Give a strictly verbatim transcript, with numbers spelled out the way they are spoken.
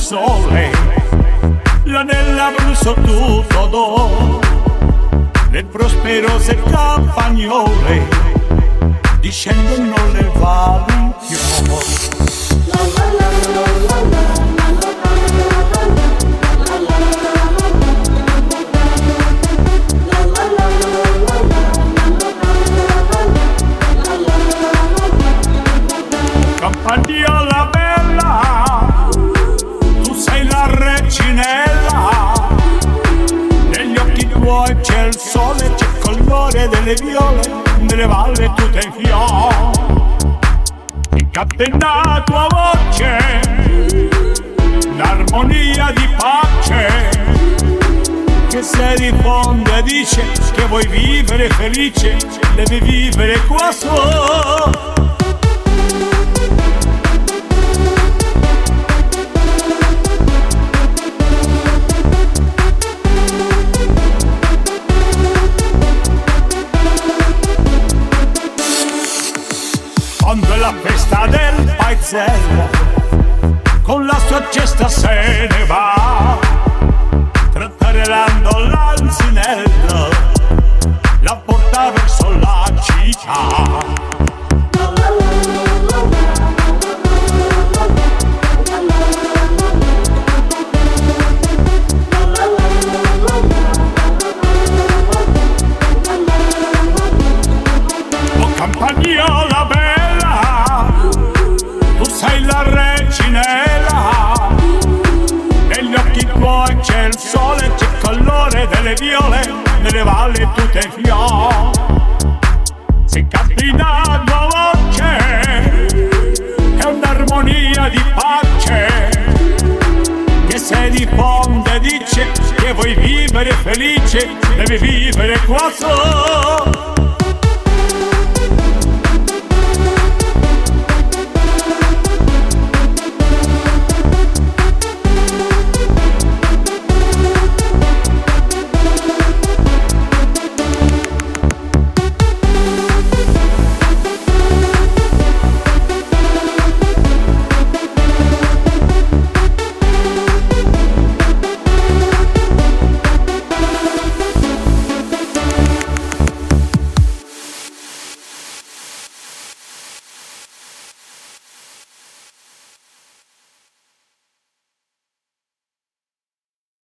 sole, là nell'Abruzzo tutto do, le prosperose campagnole discendono le valli fiori. Campagnola bella, tu sei la reginella, negli occhi tuoi c'è il sole, c'è il colore delle viole, nelle valli tutte in fiore. Incatena la tua voce, l'armonia di pace, che se diffonde dice che vuoi vivere felice, devi vivere qua su. Quando è la festa del paesello, con la sua cesta se ne va, trattarellando l'anzinello, la porta verso la città. Oh campagnola bella, sei la reginella, negli occhi tuoi c'è il sole, c'è il colore delle viole, nelle valli tutte in fiore. Si cammina a tua voce, è un'armonia di pace, che se diffonde dice che vuoi vivere felice, devi vivere qua su.